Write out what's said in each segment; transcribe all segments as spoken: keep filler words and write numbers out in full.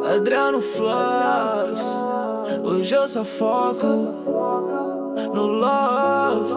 Adriano Flux. Hoje eu só foco no love.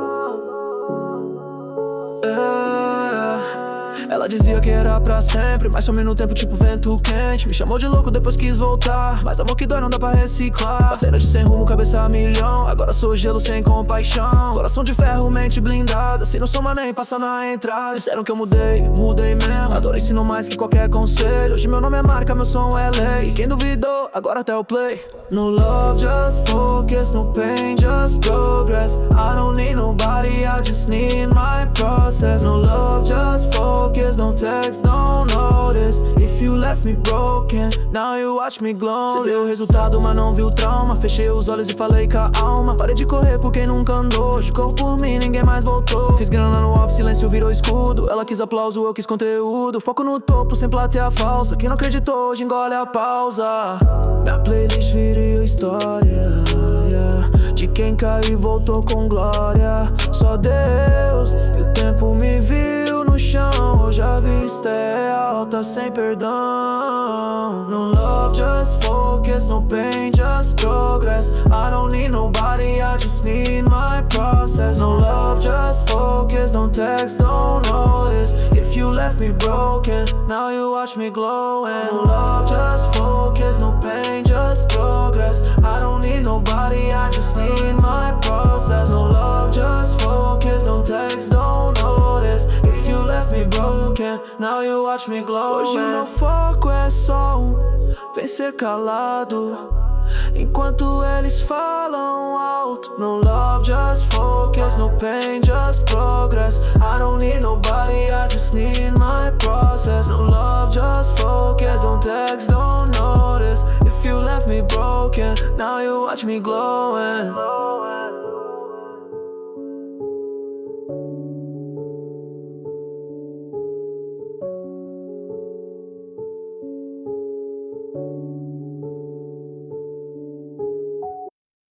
É. Ela dizia que era pra sempre, mas some no tempo tipo vento quente. Me chamou de louco, depois quis voltar, mas amor que dói não dá pra reciclar. Parceira de sem rumo, cabeça a milhão. Agora sou gelo sem compaixão. Coração de ferro, mente blindada. Se não soma nem passa na entrada. Disseram que eu mudei, mudei mesmo. A dor ensino mais que qualquer conselho. Hoje meu nome é marca, meu som é lei. Quem duvidou, agora até o play. No love, just focus. No pain, just progress. I don't need nobody, I just need my process. No love, just focus. Don't text, don't notice. If you left me broken, now you watch me glowing. Cê viu o resultado, mas não viu o trauma. Fechei os olhos e falei com a alma. Parei de correr por quem nunca andou. Hoje corro por mim, ninguém mais voltou. Fiz grana no off, silêncio virou escudo. Ela quis aplauso, eu quis conteúdo. Foco no topo, sem plateia falsa. Quem não acreditou, hoje engole a pausa. Minha playlist virou história, yeah. De quem caiu e voltou com glória. Só Deus, e o tempo me viu no chão. Hoje a vista é alta, sem perdão. No love, just focus. No pain, just progress. I don't need nobody, I just need my process. No love, just focus. Don't text, don't notice. If you left me broken, now you watch me glowing. No love, just focus. No pain, just progress. I don't need nobody, I just need my process. No love, just focus. Don't text, don't notice. If you left me broken, now you watch me glowing. Hoje meu foco é som, vem ser calado enquanto eles falam alto. No love, just focus. No pain, just progress. I don't need nobody, I just need my process. No love, just focus. Don't text, don't notice. If you left me broken, now you watch me glowing.